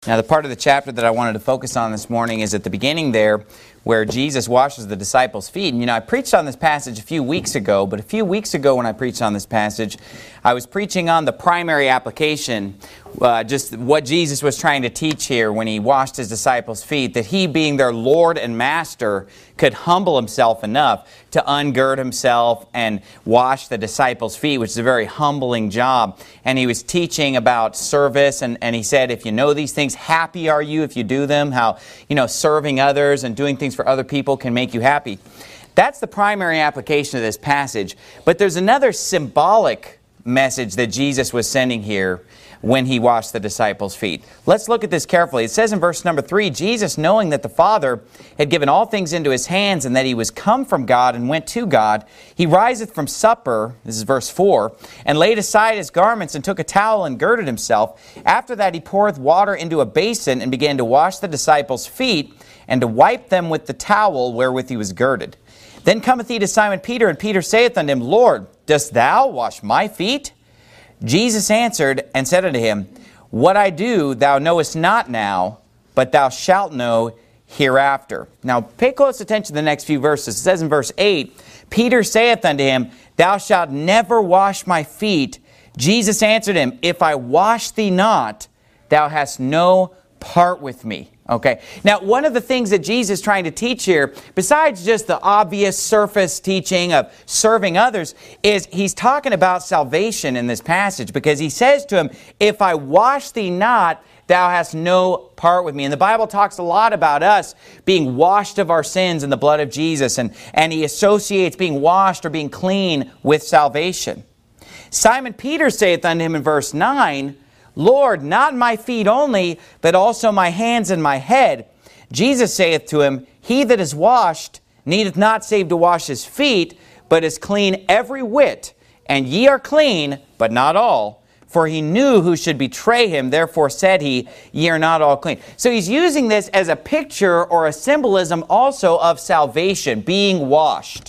Now, the part of the chapter that I wanted to focus on this morning is at the beginning there where Jesus washes the disciples' feet. And I preached on this passage a few weeks ago, but a few weeks ago when I preached on this passage, I was preaching on the primary application, just what Jesus was trying to teach here when He washed His disciples' feet, that He, being their Lord and Master, could humble Himself enough to ungird Himself and wash the disciples' feet, which is a very humbling job. And He was teaching about service, and He said, if you know these things, happy are you if you do them, how, serving others and doing things for other people can make you happy. That's the primary application of this passage. But there's another symbolic message that Jesus was sending here when He washed the disciples' feet. Let's look at this carefully. It says in verse number 3, Jesus, knowing that the Father had given all things into His hands, and that He was come from God and went to God, He riseth from supper, this is verse 4, and laid aside His garments, and took a towel and girded Himself. After that He poureth water into a basin, and began to wash the disciples' feet, and to wipe them with the towel wherewith He was girded. Then cometh He to Simon Peter, and Peter saith unto Him, Lord, dost Thou wash my feet? Jesus answered and said unto him, What I do thou knowest not now, but thou shalt know hereafter. Now pay close attention to the next few verses. It says in verse 8, Peter saith unto Him, Thou shalt never wash my feet. Jesus answered him, If I wash thee not, thou hast no part with me. Okay. Now, one of the things that Jesus is trying to teach here, besides just the obvious surface teaching of serving others, is He's talking about salvation in this passage, because He says to him, if I wash thee not, thou hast no part with me. And the Bible talks a lot about us being washed of our sins in the blood of Jesus, and He associates being washed or being clean with salvation. Simon Peter saith unto Him in verse 9, Lord, not my feet only, but also my hands and my head. Jesus saith to him, He that is washed needeth not save to wash his feet, but is clean every whit. And ye are clean, but not all. For He knew who should betray Him, therefore said He, Ye are not all clean. So He's using this as a picture or a symbolism also of salvation, being washed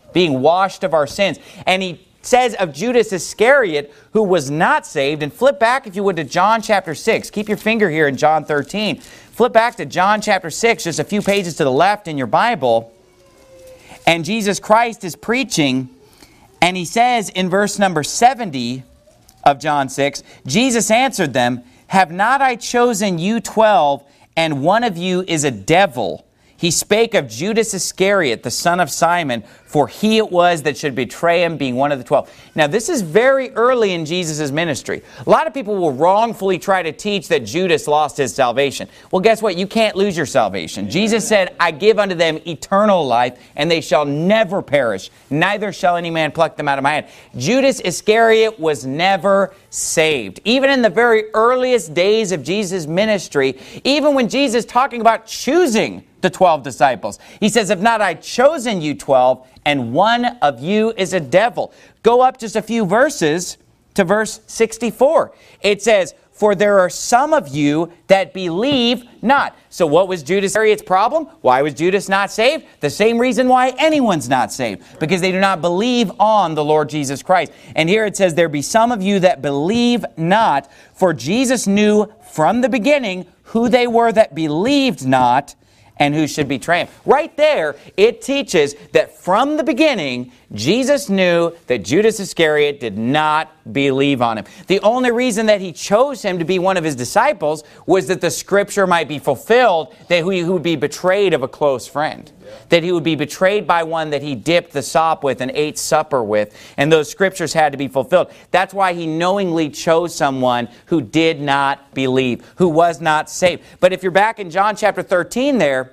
of our sins. And He says of Judas Iscariot, who was not saved. And flip back, if you would, to John chapter 6. Keep your finger here in John 13. Flip back to John chapter 6, just a few pages to the left in your Bible. And Jesus Christ is preaching, and He says in verse number 70 of John 6, Jesus answered them, Have not I chosen you 12, and one of you is a devil? He spake of Judas Iscariot, the son of Simon, for he it was that should betray Him, being one of the 12. Now, this is very early in Jesus' ministry. A lot of people will wrongfully try to teach that Judas lost his salvation. Well, guess what? You can't lose your salvation. Jesus said, I give unto them eternal life, and they shall never perish, neither shall any man pluck them out of my hand. Judas Iscariot was never saved. Even in the very earliest days of Jesus' ministry, even when Jesus is talking about choosing the 12 disciples, He says, Have not I chosen you 12, and one of you is a devil? Go up just a few verses to verse 64. It says, For there are some of you that believe not. So what was Judas Iscariot's problem? Why was Judas not saved? The same reason why anyone's not saved. Because they do not believe on the Lord Jesus Christ. And here it says, There be some of you that believe not. For Jesus knew from the beginning who they were that believed not, and who should betray Him. Right there, it teaches that from the beginning, Jesus knew that Judas Iscariot did not believe on Him. The only reason that He chose him to be one of His disciples was that the Scripture might be fulfilled, that he would be betrayed of a close friend. That he would be betrayed by one that he dipped the sop with and ate supper with. And those Scriptures had to be fulfilled. That's why He knowingly chose someone who did not believe, who was not saved. But if you're back in John chapter 13 there,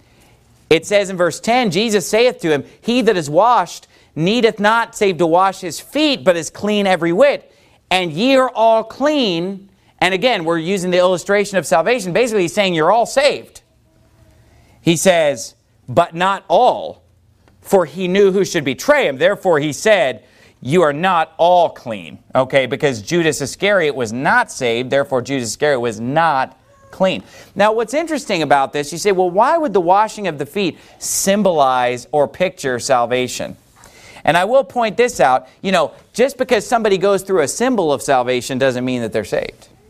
it says in verse 10, Jesus saith to him, He that is washed needeth not save to wash his feet, but is clean every whit. And ye are all clean. And again, we're using the illustration of salvation. Basically, He's saying you're all saved. He says, but not all, for He knew who should betray Him. Therefore He said, You are not all clean. Okay, because Judas Iscariot was not saved, therefore Judas Iscariot was not clean. Now, what's interesting about this, you say, well, why would the washing of the feet symbolize or picture salvation? And I will point this out, just because somebody goes through a symbol of salvation doesn't mean that they're saved.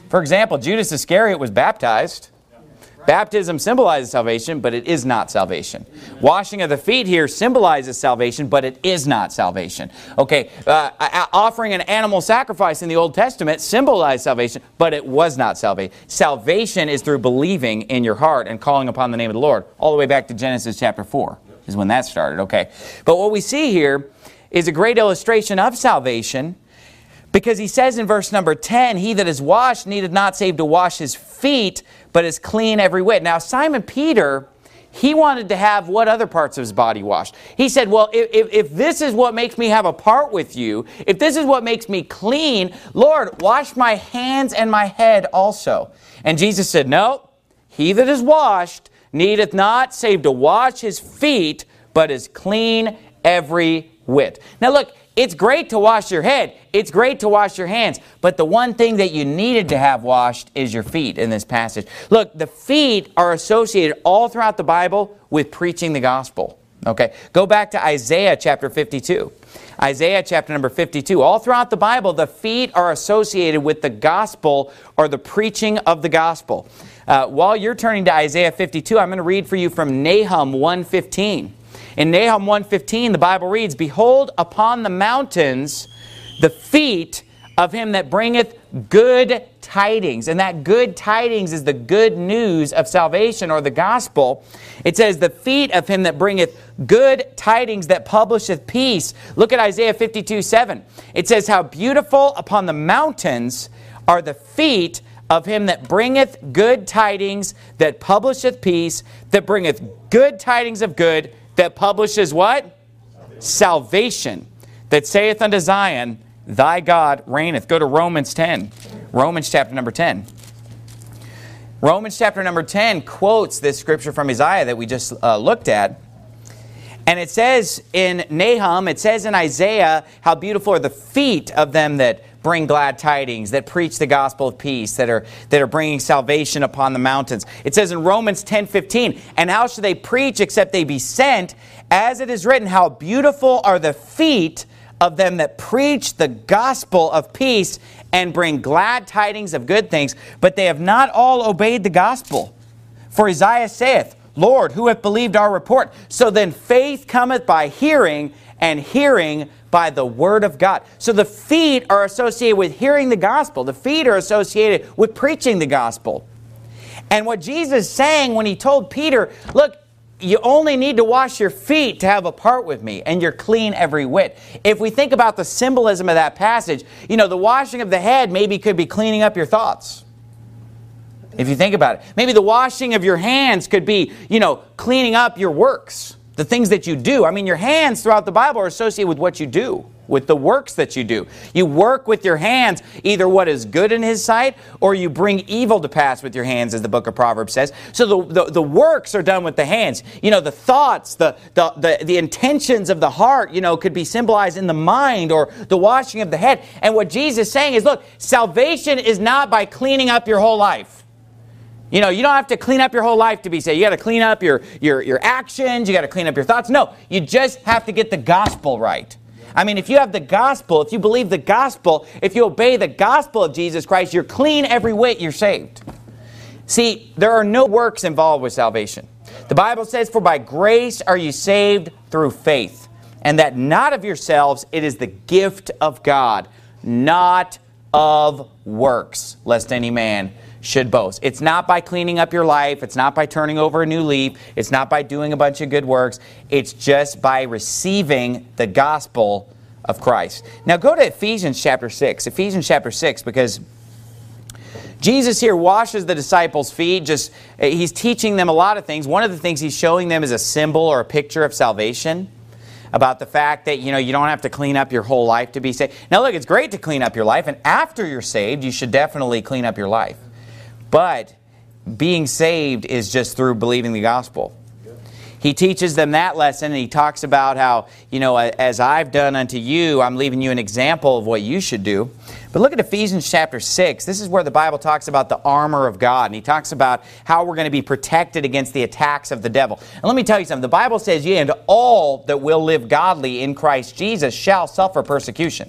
For example, Judas Iscariot was baptized. Baptism symbolizes salvation, but it is not salvation. Washing of the feet here symbolizes salvation, but it is not salvation. Okay, offering an animal sacrifice in the Old Testament symbolized salvation, but it was not salvation. Salvation is through believing in your heart and calling upon the name of the Lord. All the way back to Genesis chapter 4 is when that started. Okay, but what we see here is a great illustration of salvation, because he says in verse number 10, he that is washed needeth not save to wash his feet, but is clean every whit. Now Simon Peter, he wanted to have what other parts of his body washed? He said, well, if this is what makes me have a part with you, if this is what makes me clean, Lord, wash my hands and my head also. And Jesus said, no, he that is washed needeth not save to wash his feet, but is clean every whit. Now look, it's great to wash your head. It's great to wash your hands. But the one thing that you needed to have washed is your feet in this passage. Look, the feet are associated all throughout the Bible with preaching the gospel. Okay, go back to Isaiah chapter 52. Isaiah chapter number 52. All throughout the Bible, the feet are associated with the gospel or the preaching of the gospel. While you're turning to Isaiah 52, I'm going to read for you from Nahum 1:15. In Nahum 1:15, the Bible reads, behold, upon the mountains the feet of him that bringeth good tidings. And that good tidings is the good news of salvation or the gospel. It says, the feet of him that bringeth good tidings that publisheth peace. Look at Isaiah 52:7. It says, how beautiful upon the mountains are the feet of him that bringeth good tidings that publisheth peace, that bringeth good tidings of good, that publishes what? Salvation. That saith unto Zion, thy God reigneth. Go to Romans 10. Romans chapter number 10. Romans chapter number 10 quotes this scripture from Isaiah that we just looked at. And it says in Nahum, it says in Isaiah, how beautiful are the feet of them that bring glad tidings, that preach the gospel of peace, that are bringing salvation upon the mountains. It says in Romans 10:15, and how shall they preach except they be sent? As it is written, how beautiful are the feet of them that preach the gospel of peace and bring glad tidings of good things. But they have not all obeyed the gospel. For Isaiah saith, Lord, who hath believed our report? So then faith cometh by hearing, and hearing by the word of God. So the feet are associated with hearing the gospel. The feet are associated with preaching the gospel. And what Jesus is saying when he told Peter, look, you only need to wash your feet to have a part with me, and you're clean every whit. If we think about the symbolism of that passage, you know, the washing of the head maybe could be cleaning up your thoughts. If you think about it. Maybe the washing of your hands could be, you know, cleaning up your works. The things that you do. I mean, your hands throughout the Bible are associated with what you do, with the works that you do. You work with your hands, either what is good in His sight, or you bring evil to pass with your hands, as the book of Proverbs says. So the works are done with the hands. You know, the thoughts, the intentions of the heart, you know, could be symbolized in the mind or the washing of the head. And what Jesus is saying is, look, salvation is not by cleaning up your whole life. You know, you don't have to clean up your whole life to be saved. You got to clean up your actions. You got to clean up your thoughts. No, you just have to get the gospel right. I mean, if you have the gospel, if you believe the gospel, if you obey the gospel of Jesus Christ, you're clean every whit, you're saved. See, there are no works involved with salvation. The Bible says, for by grace are you saved through faith, and that not of yourselves, it is the gift of God, not of works, lest any man should boast. It's not by cleaning up your life. It's not by turning over a new leaf. It's not by doing a bunch of good works. It's just by receiving the gospel of Christ. Now go to Ephesians chapter 6. Ephesians chapter 6, because Jesus here washes the disciples' feet. He's teaching them a lot of things. One of the things he's showing them is a symbol or a picture of salvation, about the fact that, you know, you don't have to clean up your whole life to be saved. Now look, it's great to clean up your life, and after you're saved, you should definitely clean up your life. But being saved is just through believing the gospel. He teaches them that lesson, and he talks about how, you know, as I've done unto you, I'm leaving you an example of what you should do. But look at Ephesians chapter 6. This is where the Bible talks about the armor of God. And he talks about how we're going to be protected against the attacks of the devil. And let me tell you something. The Bible says, yea, and all that will live godly in Christ Jesus shall suffer persecution.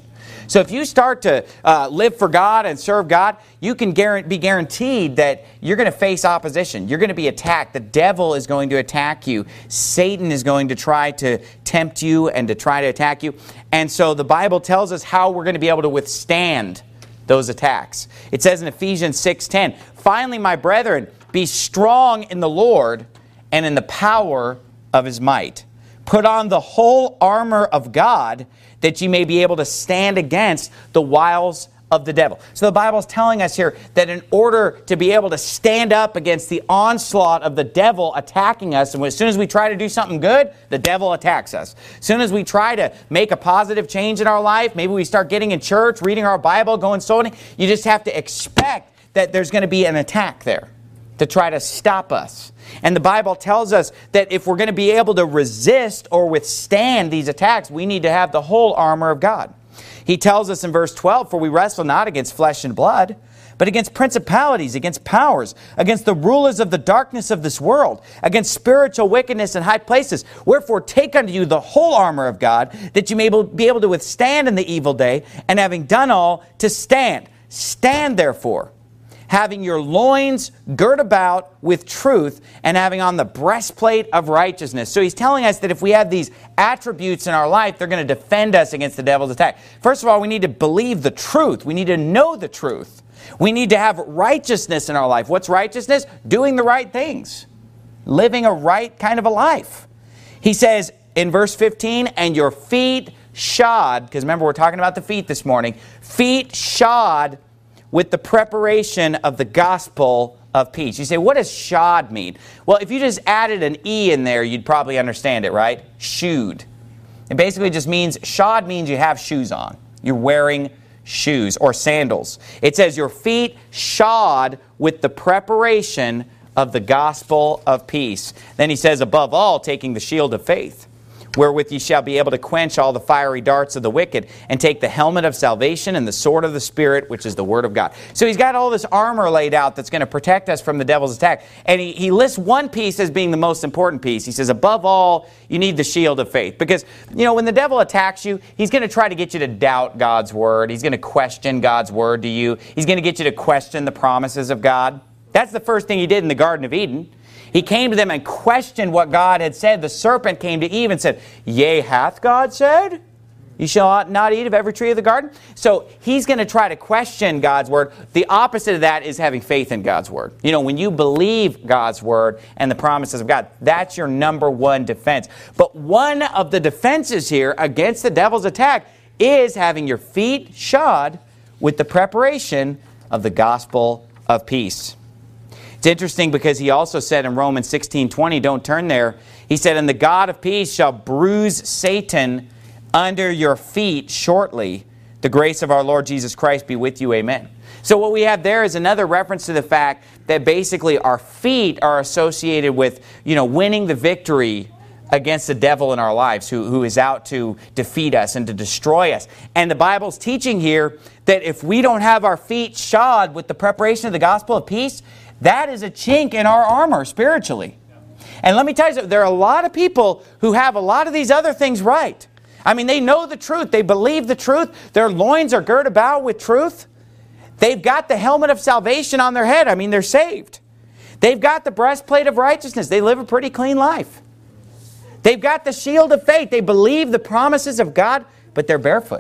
So if you start to live for God and serve God, you can be guaranteed that you're going to face opposition. You're going to be attacked. The devil is going to attack you. Satan is going to try to tempt you and to try to attack you. And so the Bible tells us how we're going to be able to withstand those attacks. It says in Ephesians 6:10, "Finally, my brethren, be strong in the Lord and in the power of His might. Put on the whole armor of God, that ye may be able to stand against the wiles of the devil." So the Bible is telling us here that in order to be able to stand up against the onslaught of the devil attacking us, and as soon as we try to do something good, the devil attacks us. As soon as we try to make a positive change in our life, maybe we start getting in church, reading our Bible, going sowing, you just have to expect that there's going to be an attack there to try to stop us. And the Bible tells us that if we're going to be able to resist or withstand these attacks, we need to have the whole armor of God. He tells us in verse 12, "For we wrestle not against flesh and blood, but against principalities, against powers, against the rulers of the darkness of this world, against spiritual wickedness in high places. Wherefore take unto you the whole armor of God, that you may be able to withstand in the evil day, and having done all, to stand. Stand therefore, having your loins girt about with truth, and having on the breastplate of righteousness." So he's telling us that if we have these attributes in our life, they're going to defend us against the devil's attack. First of all, we need to believe the truth. We need to know the truth. We need to have righteousness in our life. What's righteousness? Doing the right things. Living a right kind of a life. He says in verse 15, "And your feet shod," because remember we're talking about the feet this morning, "feet shod with the preparation of the gospel of peace." You say, what does shod mean? Well, if you just added an E in there, you'd probably understand it, right? Shoed. It basically just means, shod means you have shoes on. You're wearing shoes or sandals. It says your feet shod with the preparation of the gospel of peace. Then he says, "Above all, taking the shield of faith, wherewith ye shall be able to quench all the fiery darts of the wicked, and take the helmet of salvation and the sword of the Spirit, which is the word of God." So he's got all this armor laid out that's going to protect us from the devil's attack. And he lists one piece as being the most important piece. He says, above all, you need the shield of faith. Because, when the devil attacks you, he's going to try to get you to doubt God's word. He's going to question God's word to you. He's going to get you to question the promises of God. That's the first thing he did in the Garden of Eden. He came to them and questioned what God had said. The serpent came to Eve and said, "Yea, hath God said, you shall not eat of every tree of the garden?" So he's going to try to question God's word. The opposite of that is having faith in God's word. When you believe God's word and the promises of God, that's your number one defense. But one of the defenses here against the devil's attack is having your feet shod with the preparation of the gospel of peace. It's interesting because he also said in Romans 16:20, don't turn there, he said, "And the God of peace shall bruise Satan under your feet shortly. The grace of our Lord Jesus Christ be with you. Amen." So what we have there is another reference to the fact that basically our feet are associated with, winning the victory against the devil in our lives who is out to defeat us and to destroy us. And the Bible's teaching here that if we don't have our feet shod with the preparation of the gospel of peace, that is a chink in our armor spiritually. And let me tell you something, there are a lot of people who have a lot of these other things right. They know the truth. They believe the truth. Their loins are girt about with truth. They've got the helmet of salvation on their head. They're saved. They've got the breastplate of righteousness. They live a pretty clean life. They've got the shield of faith. They believe the promises of God, but they're barefoot.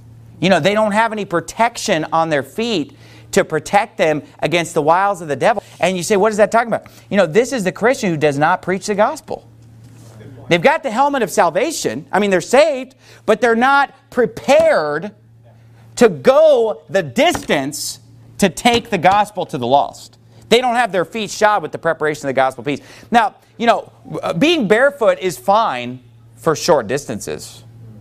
They don't have any protection on their feet to protect them against the wiles of the devil. And you say, what is that talking about? This is the Christian who does not preach the gospel. They've got the helmet of salvation. They're saved, but they're not prepared to go the distance to take the gospel to the lost. They don't have their feet shod with the preparation of the gospel of peace. Now, being barefoot is fine for short distances.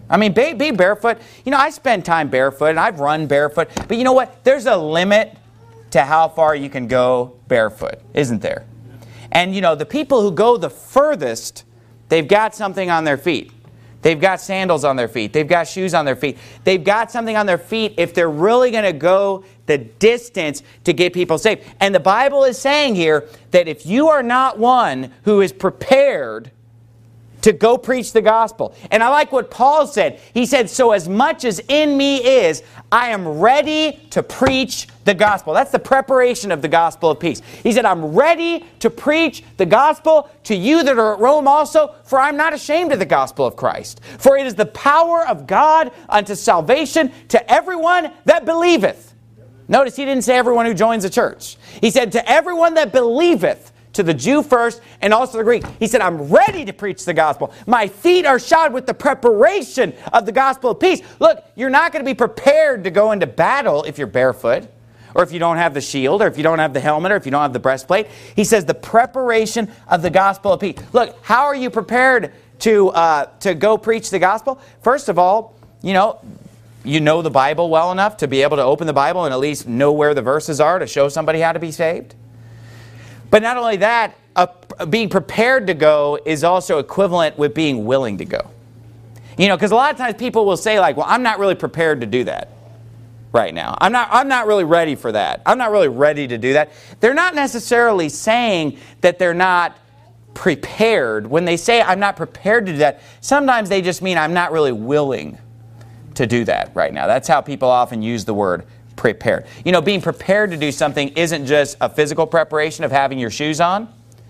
Be barefoot. I spend time barefoot, and I've run barefoot. But you know what? There's a limit to how far you can go barefoot, isn't there? And, the people who go the furthest, they've got something on their feet. They've got sandals on their feet. They've got shoes on their feet. They've got something on their feet if they're really going to go the distance to get people saved. And the Bible is saying here that if you are not one who is prepared to go preach the gospel. And I like what Paul said. He said, so as much as in me is, I am ready to preach the gospel. That's the preparation of the gospel of peace. He said, I'm ready to preach the gospel to you that are at Rome also, for I'm not ashamed of the gospel of Christ. For it is the power of God unto salvation to everyone that believeth. Notice he didn't say everyone who joins the church. He said to everyone that believeth, to the Jew first and also the Greek. He said, I'm ready to preach the gospel. My feet are shod with the preparation of the gospel of peace. Look, you're not going to be prepared to go into battle if you're barefoot, or if you don't have the shield, or if you don't have the helmet, or if you don't have the breastplate. He says the preparation of the gospel of peace. Look, how are you prepared to go preach the gospel? First of all, you know the Bible well enough to be able to open the Bible and at least know where the verses are to show somebody how to be saved. But not only that, being prepared to go is also equivalent with being willing to go. Because a lot of times people will say like, well, I'm not really prepared to do that right now. I'm not really ready for that. I'm not really ready to do that. They're not necessarily saying that they're not prepared. When they say I'm not prepared to do that, sometimes they just mean I'm not really willing to do that right now. That's how people often use the word prepared. Being prepared to do something isn't just a physical preparation of having your shoes on.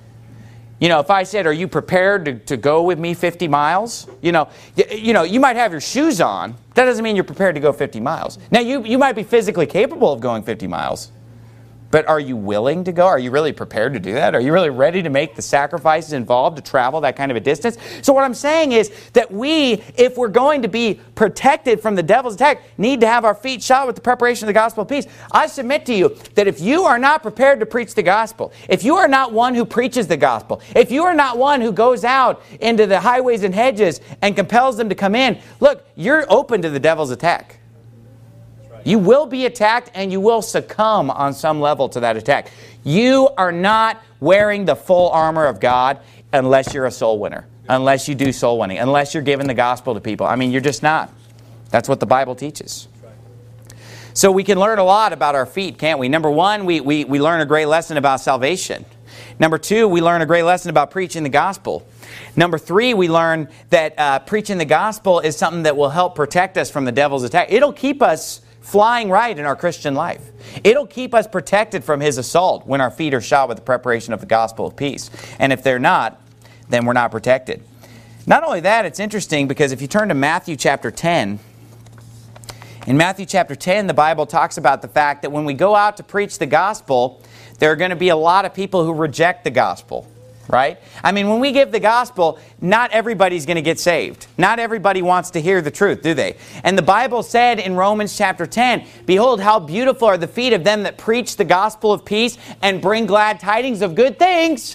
If I said, are you prepared to go with me 50 miles? You might have your shoes on. That doesn't mean you're prepared to go 50 miles. Now, you might be physically capable of going 50 miles. But are you willing to go? Are you really prepared to do that? Are you really ready to make the sacrifices involved to travel that kind of a distance? So what I'm saying is that we, if we're going to be protected from the devil's attack, need to have our feet shod with the preparation of the gospel of peace. I submit to you that if you are not prepared to preach the gospel, if you are not one who preaches the gospel, if you are not one who goes out into the highways and hedges and compels them to come in, look, you're open to the devil's attack. You will be attacked and you will succumb on some level to that attack. You are not wearing the full armor of God unless you're a soul winner, unless you do soul winning, unless you're giving the gospel to people. You're just not. That's what the Bible teaches. So we can learn a lot about our feet, can't we? Number one, we learn a great lesson about salvation. Number two, we learn a great lesson about preaching the gospel. Number three, we learn that preaching the gospel is something that will help protect us from the devil's attack. It'll keep us flying right in our Christian life. It'll keep us protected from his assault when our feet are shod with the preparation of the gospel of peace. And if they're not, then we're not protected. Not only that, it's interesting because if you turn to Matthew chapter 10, in Matthew chapter 10, the Bible talks about the fact that when we go out to preach the gospel, there are going to be a lot of people who reject the gospel. Right? When we give the gospel, not everybody's going to get saved. Not everybody wants to hear the truth, do they? And the Bible said in Romans chapter 10, behold, how beautiful are the feet of them that preach the gospel of peace and bring glad tidings of good things.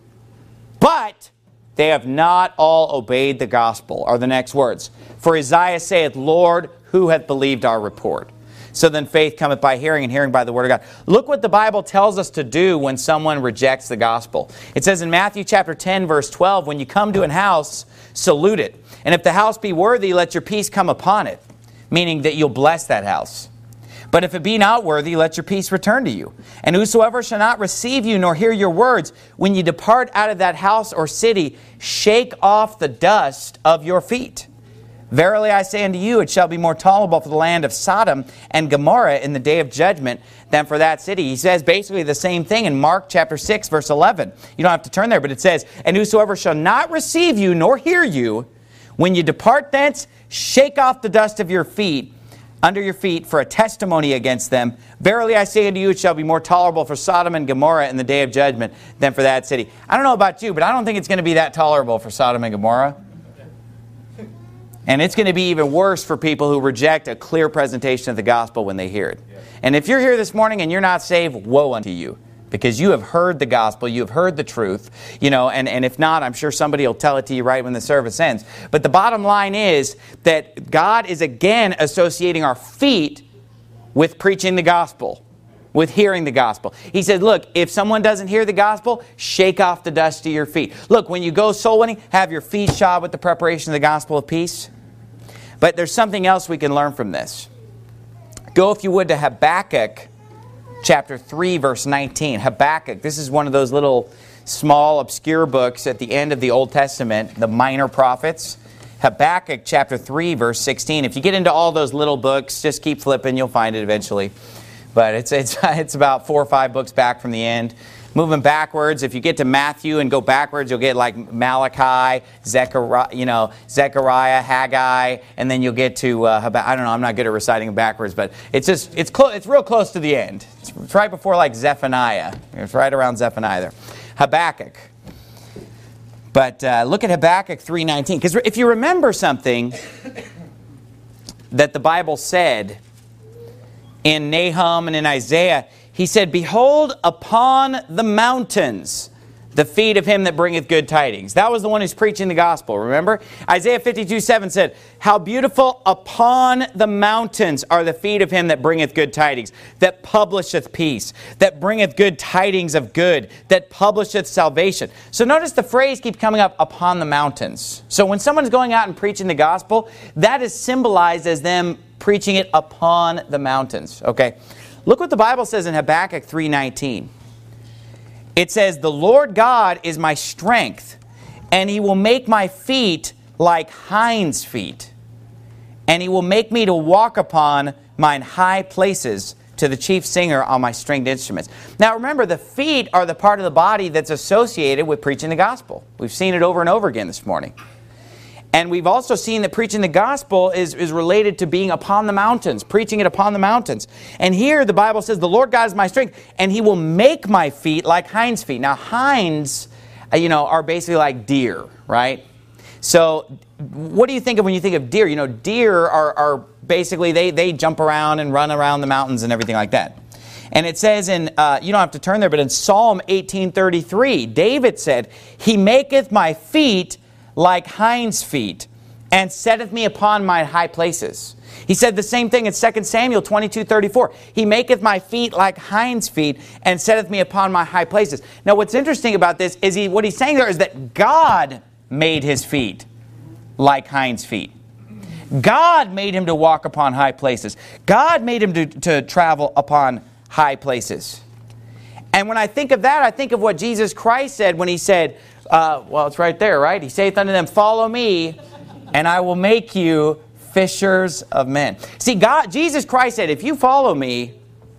But they have not all obeyed the gospel, are the next words. For Isaiah saith, Lord, who hath believed our report? So then faith cometh by hearing, and hearing by the word of God. Look what the Bible tells us to do when someone rejects the gospel. It says in Matthew chapter 10, verse 12, when you come to an house, salute it. And if the house be worthy, let your peace come upon it. Meaning that you'll bless that house. But if it be not worthy, let your peace return to you. And whosoever shall not receive you nor hear your words, when you depart out of that house or city, shake off the dust of your feet. Verily I say unto you, it shall be more tolerable for the land of Sodom and Gomorrah in the day of judgment than for that city. He says basically the same thing in Mark chapter 6, verse 11. You don't have to turn there, but it says, and whosoever shall not receive you nor hear you, when you depart thence, shake off the dust of your feet, under your feet, for a testimony against them. Verily I say unto you, it shall be more tolerable for Sodom and Gomorrah in the day of judgment than for that city. I don't know about you, but I don't think it's going to be that tolerable for Sodom and Gomorrah. And it's going to be even worse for people who reject a clear presentation of the gospel when they hear it. Yeah. And if you're here this morning and you're not saved, woe unto you. Because you have heard the gospel, you have heard the truth, and if not, I'm sure somebody will tell it to you right when the service ends. But the bottom line is that God is again associating our feet with preaching the gospel, with hearing the gospel. He said, look, if someone doesn't hear the gospel, shake off the dust of your feet. Look, when you go soul winning, have your feet shod with the preparation of the gospel of peace. But there's something else we can learn from this. Go, if you would, to Habakkuk chapter 3, verse 19. Habakkuk, this is one of those little small, obscure books at the end of the Old Testament, the minor prophets. Habakkuk chapter 3, verse 16. If you get into all those little books, just keep flipping, you'll find it eventually. But it's about 4 or 5 books back from the end. Moving backwards, if you get to Matthew and go backwards, you'll get like Malachi, Zechariah, Haggai, and then you'll get to Habakkuk. I don't know, I'm not good at reciting them backwards, but it's real close to the end. It's right before like Zephaniah. It's right around Zephaniah there. Habakkuk. But look at Habakkuk 3:19, because if you remember something that the Bible said in Nahum and in Isaiah, he said, "Behold upon the mountains the feet of him that bringeth good tidings." That was the one who's preaching the gospel, remember? Isaiah 52:7 said, "How beautiful upon the mountains are the feet of him that bringeth good tidings, that publisheth peace, that bringeth good tidings of good, that publisheth salvation." So notice the phrase keeps coming up, upon the mountains. So when someone's going out and preaching the gospel, that is symbolized as them preaching it upon the mountains. Okay, look what the Bible says in Habakkuk 3:19. It says, "The Lord God is my strength, and He will make my feet like hinds' feet, and He will make me to walk upon mine high places, to the chief singer on my stringed instruments." Now remember, the feet are the part of the body that's associated with preaching the gospel. We've seen it over and over again this morning. And we've also seen that preaching the gospel is related to being upon the mountains, preaching it upon the mountains. And here the Bible says, "The Lord God is my strength, and He will make my feet like hinds' feet." Now hinds, are basically like deer, right? So what do you think of when you think of deer? Deer are basically, they jump around and run around the mountains and everything like that. And it says in, you don't have to turn there, but in Psalm 18:33, David said, "He maketh my feet like hinds' feet, and setteth me upon my high places." He said the same thing in 2 Samuel 22:34. "He maketh my feet like hinds' feet, and setteth me upon my high places." Now what's interesting about this is what he's saying there is that God made his feet like hinds' feet. God made him to walk upon high places. God made him to travel upon high places. And when I think of that, I think of what Jesus Christ said when He said, it's right there, right? "He saith unto them, Follow me, and I will make you fishers of men." See, Jesus Christ said, if you follow me,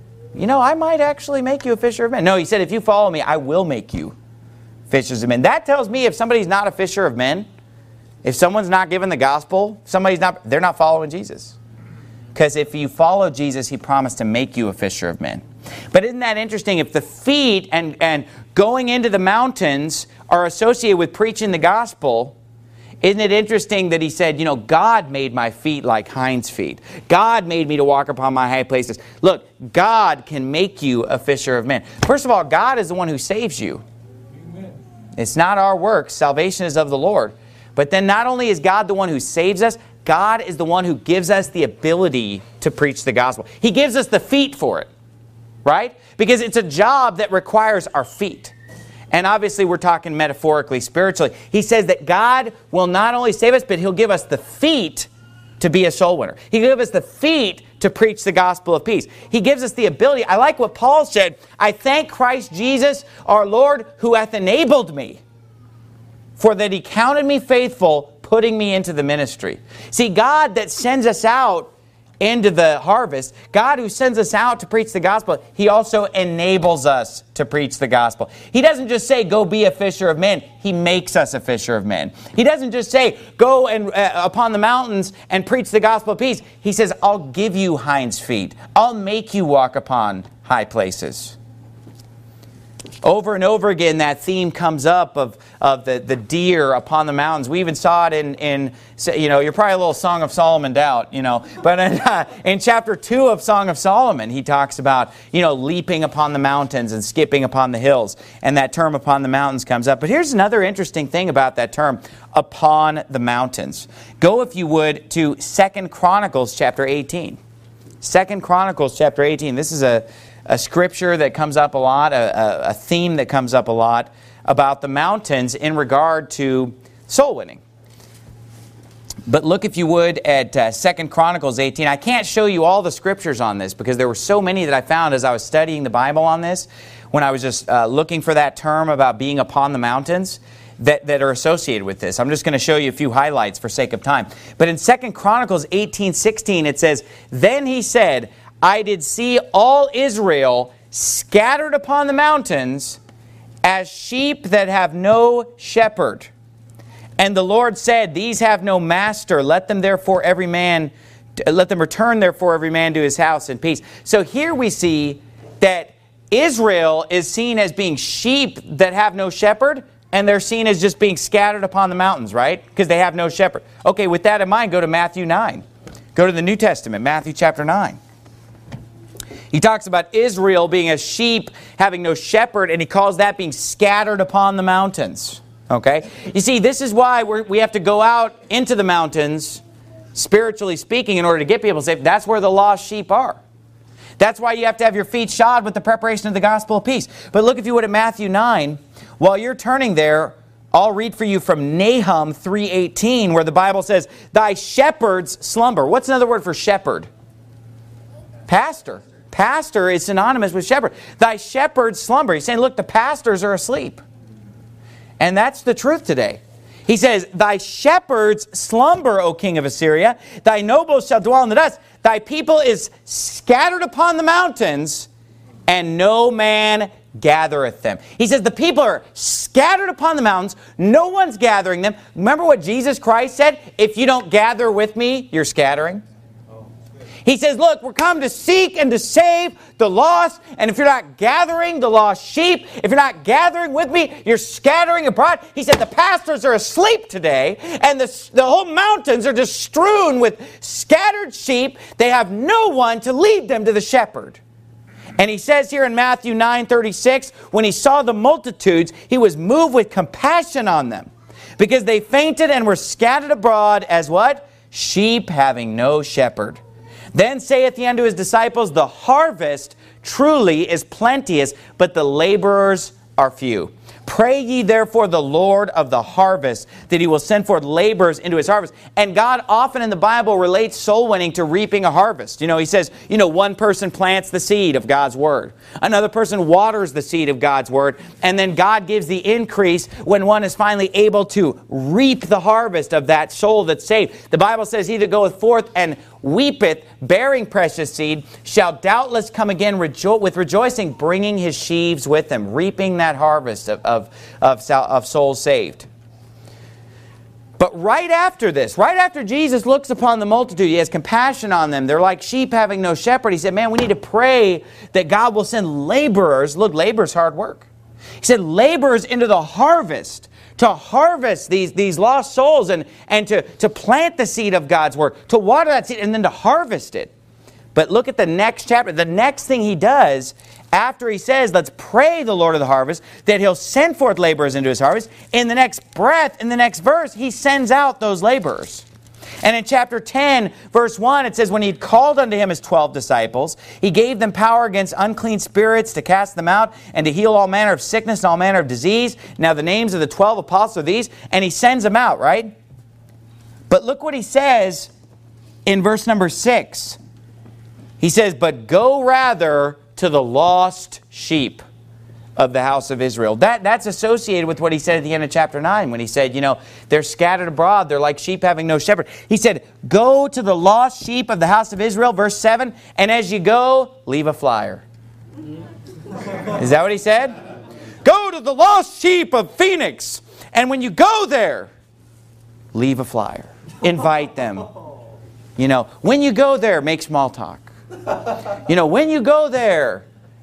I might actually make you a fisher of men. No, He said, if you follow me, I will make you fishers of men. That tells me if somebody's not a fisher of men, if someone's not given the gospel, they're not following Jesus. Because if you follow Jesus, He promised to make you a fisher of men. But isn't that interesting? If the feet and going into the mountains are associated with preaching the gospel, isn't it interesting that He said, God made my feet like hinds' feet. God made me to walk upon my high places. Look, God can make you a fisher of men. First of all, God is the one who saves you. Amen. It's not our works. Salvation is of the Lord. But then not only is God the one who saves us, God is the one who gives us the ability to preach the gospel. He gives us the feet for it. Right? Because it's a job that requires our feet. And obviously we're talking metaphorically, spiritually. He says that God will not only save us, but He'll give us the feet to be a soul winner. He'll give us the feet to preach the gospel of peace. He gives us the ability. I like what Paul said, "I thank Christ Jesus our Lord, who hath enabled me, for that He counted me faithful, putting me into the ministry." See, God that sends us out into the harvest, God who sends us out to preach the gospel, He also enables us to preach the gospel. He doesn't just say, "Go be a fisher of men." He makes us a fisher of men. He doesn't just say, "Go and upon the mountains and preach the gospel of peace." He says, "I'll give you hinds' feet. I'll make you walk upon high places." Over and over again, that theme comes up of the deer upon the mountains. We even saw it in you're probably a little Song of Solomon out, But in chapter 2 of Song of Solomon, he talks about, leaping upon the mountains and skipping upon the hills. And that term upon the mountains comes up. But here's another interesting thing about that term, upon the mountains. Go, if you would, to 2 Chronicles chapter 18. 2 Chronicles chapter 18. This is a scripture that comes up a lot, a theme that comes up a lot about the mountains in regard to soul winning. But look, if you would, at 2 Chronicles 18. I can't show you all the scriptures on this because there were so many that I found as I was studying the Bible on this, when I was just looking for that term about being upon the mountains that are associated with this. I'm just going to show you a few highlights for sake of time. But in 2 Chronicles 18:16, it says, "Then he said, I did see all Israel scattered upon the mountains as sheep that have no shepherd. And the Lord said, These have no master. Let them return therefore every man to his house in peace." So here we see that Israel is seen as being sheep that have no shepherd, and they're seen as just being scattered upon the mountains, right? Because they have no shepherd. Okay, with that in mind, go to Matthew 9. Go to the New Testament, Matthew chapter 9. He talks about Israel being a sheep, having no shepherd, and he calls that being scattered upon the mountains. Okay? You see, this is why we have to go out into the mountains, spiritually speaking, in order to get people saved. That's where the lost sheep are. That's why you have to have your feet shod with the preparation of the gospel of peace. But look, if you would, at Matthew 9. While you're turning there, I'll read for you from Nahum 3:18, where the Bible says, "Thy shepherds slumber." What's another word for shepherd? Pastor. Pastor is synonymous with shepherd. "Thy shepherds slumber." He's saying, look, the pastors are asleep. And that's the truth today. He says, "Thy shepherds slumber, O king of Assyria. Thy nobles shall dwell in the dust. Thy people is scattered upon the mountains, and no man gathereth them." He says the people are scattered upon the mountains. No one's gathering them. Remember what Jesus Christ said? If you don't gather with me, you're scattering. He says, look, we're come to seek and to save the lost. And if you're not gathering the lost sheep, if you're not gathering with me, you're scattering abroad. He said the pastors are asleep today, and the whole mountains are just strewn with scattered sheep. They have no one to lead them to the shepherd. And he says here in Matthew 9:36, when he saw the multitudes, he was moved with compassion on them, because they fainted and were scattered abroad as what? Sheep having no shepherd. Then saith he unto his disciples, The harvest truly is plenteous, but the laborers are few. Pray ye therefore the Lord of the harvest, that he will send forth laborers into his harvest. And God often in the Bible relates soul winning to reaping a harvest. He says, one person plants the seed of God's word. Another person waters the seed of God's word. And then God gives the increase when one is finally able to reap the harvest of that soul that's saved. The Bible says, He that goeth forth and weepeth, bearing precious seed, shall doubtless come again with rejoicing, bringing his sheaves with him, reaping that harvest of souls saved. But right after this, right after Jesus looks upon the multitude, he has compassion on them. They're like sheep having no shepherd. He said, man, we need to pray that God will send laborers. Look, labor's hard work. He said, laborers into the harvest, to harvest these lost souls and to plant the seed of God's word, to water that seed, and then to harvest it. But look at the next chapter. The next thing he does, after he says, let's pray the Lord of the harvest, that he'll send forth laborers into his harvest, in the next breath, in the next verse, he sends out those laborers. And in chapter 10, verse 1, it says, when he had called unto him his 12 disciples, he gave them power against unclean spirits to cast them out and to heal all manner of sickness and all manner of disease. Now the names of the 12 apostles are these, and he sends them out, right? But look what he says in verse number 6. He says, but go rather to the lost sheep of the house of Israel. That's associated with what he said at the end of chapter 9 when he said, they're scattered abroad. They're like sheep having no shepherd. He said, go to the lost sheep of the house of Israel, verse 7, and as you go, leave a flyer. Is that what he said? Go to the lost sheep of Phoenix, and when you go there, leave a flyer. Invite them. When you go there, make small talk. When you go there,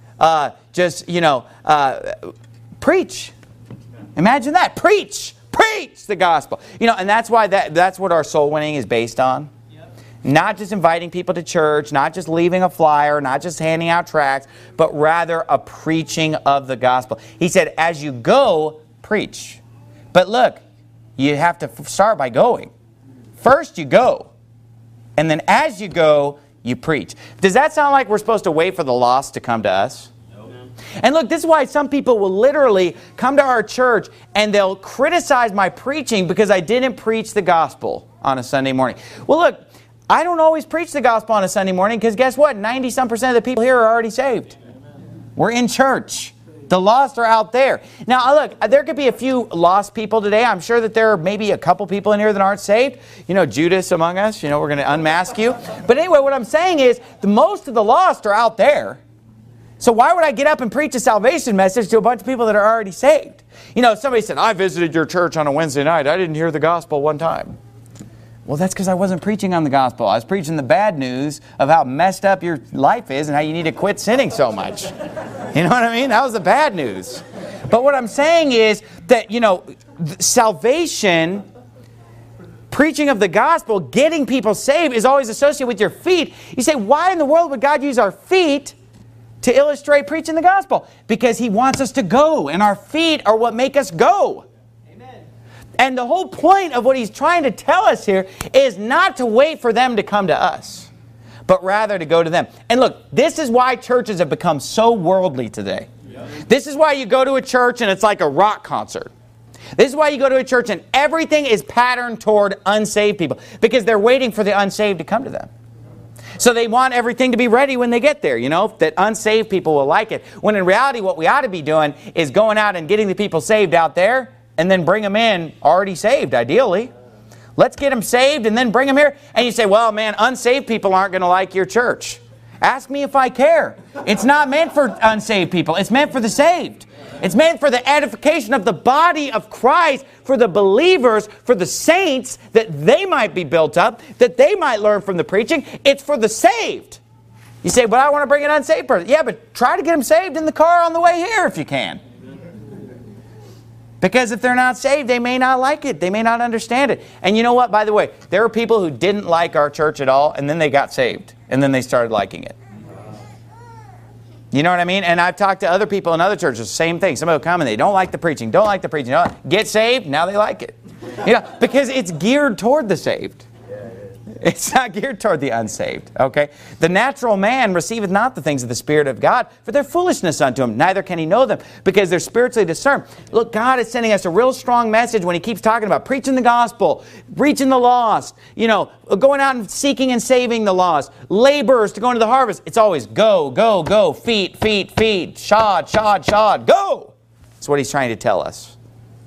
preach. Imagine that. Preach the gospel. And that's why that's what our soul winning is based on. Yep. Not just inviting people to church, not just leaving a flyer, not just handing out tracts, but rather a preaching of the gospel. He said, as you go, preach. But look, you have to start by going. First you go. And then as you go, you preach. Does that sound like we're supposed to wait for the lost to come to us? And look, this is why some people will literally come to our church and they'll criticize my preaching because I didn't preach the gospel on a Sunday morning. Well, look, I don't always preach the gospel on a Sunday morning because guess what? 90-some% of the people here are already saved. We're in church. The lost are out there. Now, look, there could be a few lost people today. I'm sure that there are maybe a couple people in here that aren't saved. You know, Judas among us. You know, we're going to unmask you. But anyway, what I'm saying is most of the lost are out there. So why would I get up and preach a salvation message to a bunch of people that are already saved? You know, somebody said, I visited your church on a Wednesday night. I didn't hear the gospel one time. Well, that's because I wasn't preaching on the gospel. I was preaching the bad news of how messed up your life is and how you need to quit sinning so much. You know what I mean? That was the bad news. But what I'm saying is that, you know, salvation, preaching of the gospel, getting people saved is always associated with your feet. You say, why in the world would God use our feet to illustrate preaching the gospel? Because He wants us to go, and our feet are what make us go. And the whole point of what He's trying to tell us here is not to wait for them to come to us, but rather to go to them. And look, this is why churches have become so worldly today. This is why you go to a church and it's like a rock concert. This is why you go to a church and everything is patterned toward unsaved people, because they're waiting for the unsaved to come to them. So they want everything to be ready when they get there, you know, that unsaved people will like it. When in reality, what we ought to be doing is going out and getting the people saved out there, and then bring them in already saved, ideally. Let's get them saved and then bring them here. And you say, well, man, unsaved people aren't going to like your church. Ask me if I care. It's not meant for unsaved people. It's meant for the saved. It's meant for the edification of the body of Christ, for the believers, for the saints, that they might be built up, that they might learn from the preaching. It's for the saved. You say, but I want to bring an unsaved person. Yeah, but try to get them saved in the car on the way here if you can. Because if they're not saved, they may not like it. They may not understand it. And you know what, by the way, there are people who didn't like our church at all, and then they got saved. And then they started liking it. You know what I mean? And I've talked to other people in other churches, same thing. Somebody will come and they don't like the preaching, don't like the preaching. Get saved, now they like it. You know, because it's geared toward the saved. It's not geared toward the unsaved, okay? The natural man receiveth not the things of the Spirit of God, for they're foolishness unto him. Neither can he know them, because they're spiritually discerned. Look, God is sending us a real strong message when He keeps talking about preaching the gospel, reaching the lost, you know, going out and seeking and saving the lost, laborers to go into the harvest. It's always go, go, go, feet, feet, feet, shod, shod, shod, go. That's what He's trying to tell us.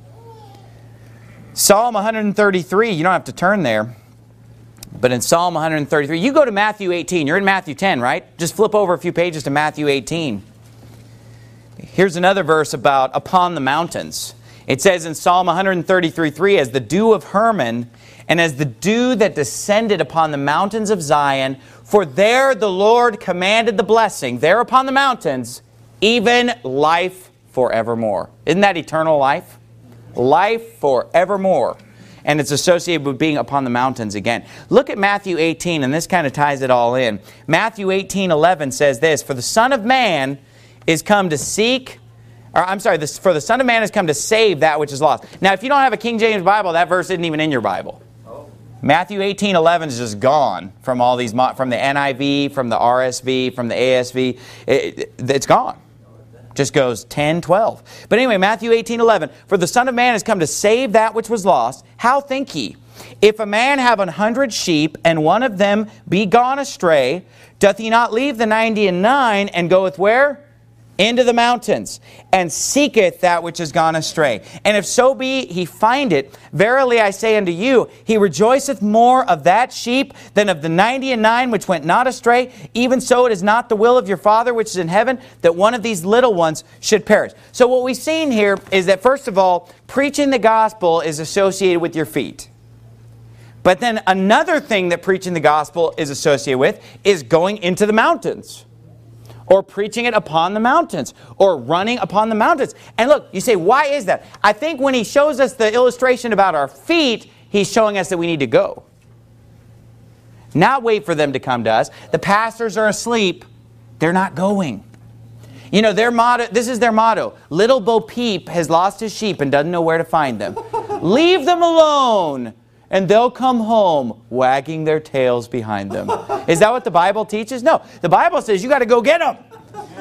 Psalm 133, you don't have to turn there. But in Psalm 133, you go to Matthew 18. You're in Matthew 10, right? Just flip over a few pages to Matthew 18. Here's another verse about upon the mountains. It says in Psalm 133:3, as the dew of Hermon, and as the dew that descended upon the mountains of Zion, for there the Lord commanded the blessing, there upon the mountains, even life forevermore. Isn't that eternal life? Life forevermore. And it's associated with being upon the mountains again. Look at Matthew 18, and this kind of ties it all in. Matthew 18:11 says this, for the Son of Man is come to seek, for the Son of Man has come to save that which is lost. Now, if you don't have a King James Bible, that verse isn't even in your Bible. Matthew 18:11 is just gone from all these, from the NIV, from the RSV, from the ASV. It's gone. Just goes 10, 12. But anyway, Matthew 18:11. For the Son of Man has come to save that which was lost. How think ye? If a man have 100 sheep, and one of them be gone astray, doth he not leave the 99 and goeth where? Into the mountains, and seeketh that which is gone astray. And if so be he find it, verily I say unto you, he rejoiceth more of that sheep than of the 99 which went not astray. Even so it is not the will of your Father which is in heaven, that one of these little ones should perish. So what we've seen here is that, first of all, preaching the gospel is associated with your feet. But then another thing that preaching the gospel is associated with is going into the mountains, or preaching it upon the mountains, or running upon the mountains. And look, you say, why is that? I think when he shows us the illustration about our feet, he's showing us that we need to go. Not wait for them to come to us. The pastors are asleep. They're not going. You know, their motto, this is their motto. Little Bo Peep has lost his sheep and doesn't know where to find them. Leave them alone, and they'll come home wagging their tails behind them. Is that what the Bible teaches? No. The Bible says you got to go get them.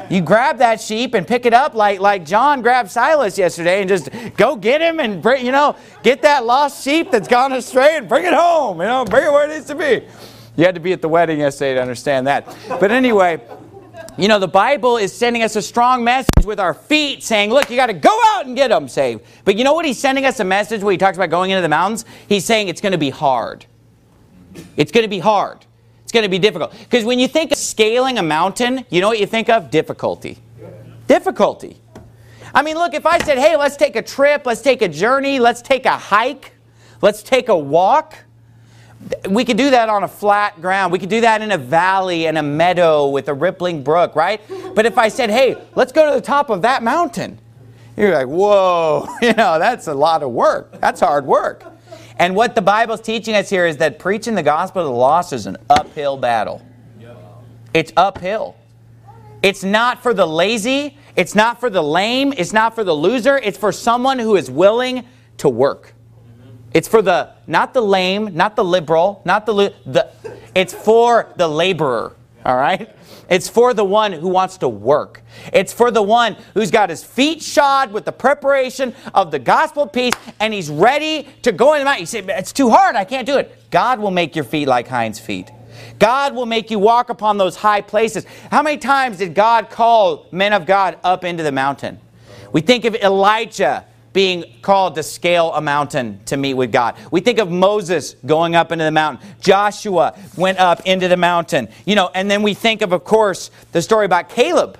You grab that sheep and pick it up like John grabbed Silas yesterday and just go get him and bring, get that lost sheep that's gone astray and bring it home. Bring it where it needs to be. You had to be at the wedding yesterday to understand that. But anyway, the Bible is sending us a strong message with our feet saying, look, you got to go out and get them saved. But you know what he's sending us a message when he talks about going into the mountains? He's saying it's going to be hard. It's going to be hard. It's going to be difficult. Because when you think of scaling a mountain, you know what you think of? Difficulty. Difficulty. I mean, look, if I said, hey, let's take a trip, let's take a journey, let's take a hike, let's take a walk. We could do that on a flat ground. We could do that in a valley and a meadow with a rippling brook, right? But if I said, hey, let's go to the top of that mountain, you're like, whoa, that's a lot of work. That's hard work. And what the Bible's teaching us here is that preaching the gospel to the lost is an uphill battle. It's uphill. It's not for the lazy. It's not for the lame. It's not for the loser. It's for someone who is willing to work. It's for not the lame, not the liberal, it's for the laborer, all right? It's for the one who wants to work. It's for the one who's got his feet shod with the preparation of the gospel of peace, and he's ready to go in the mountain. You say, it's too hard, I can't do it. God will make your feet like hinds' feet. God will make you walk upon those high places. How many times did God call men of God up into the mountain? We think of Elijah being called to scale a mountain to meet with God. We think of Moses going up into the mountain. Joshua went up into the mountain. And then we think of course, the story about Caleb.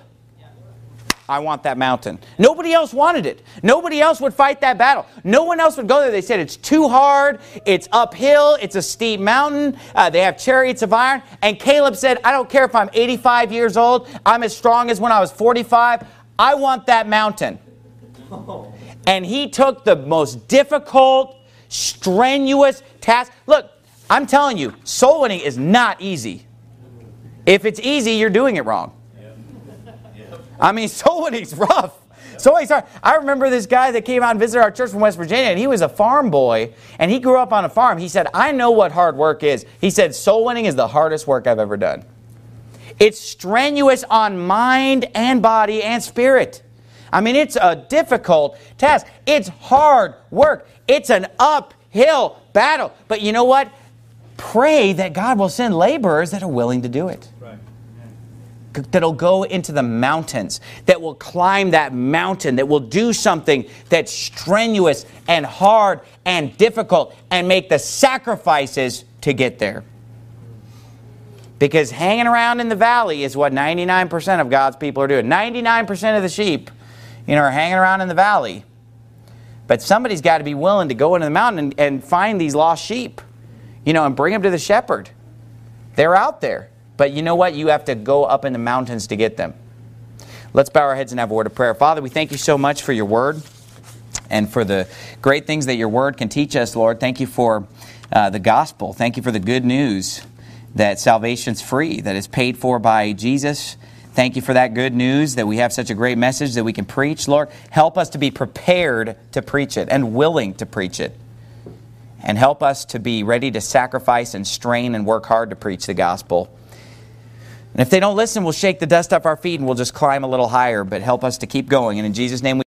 I want that mountain. Nobody else wanted it. Nobody else would fight that battle. No one else would go there. They said it's too hard. It's uphill. It's a steep mountain. They have chariots of iron. And Caleb said, I don't care if I'm 85 years old. I'm as strong as when I was 45. I want that mountain. And he took the most difficult, strenuous task. Look, I'm telling you, soul winning is not easy. If it's easy, you're doing it wrong. I mean, soul winning's rough. I remember this guy that came out and visited our church from West Virginia, and he was a farm boy, and he grew up on a farm. He said, I know what hard work is. He said, soul winning is the hardest work I've ever done. It's strenuous on mind and body and spirit. I mean, it's a difficult task. It's hard work. It's an uphill battle. But you know what? Pray that God will send laborers that are willing to do it. Right. That'll go into the mountains, that will climb that mountain, that will do something that's strenuous and hard and difficult and make the sacrifices to get there. Because hanging around in the valley is what 99% of God's people are doing. 99% of the sheep are hanging around in the valley. But somebody's got to be willing to go into the mountain and find these lost sheep, and bring them to the shepherd. They're out there. But you know what? You have to go up in the mountains to get them. Let's bow our heads and have a word of prayer. Father, we thank you so much for your word and for the great things that your word can teach us, Lord. Thank you for the gospel. Thank you for the good news that salvation's free, that it's paid for by Jesus. Thank you for that good news, that we have such a great message that we can preach. Lord, help us to be prepared to preach it and willing to preach it. And help us to be ready to sacrifice and strain and work hard to preach the gospel. And if they don't listen, we'll shake the dust off our feet and we'll just climb a little higher. But help us to keep going. And in Jesus' name we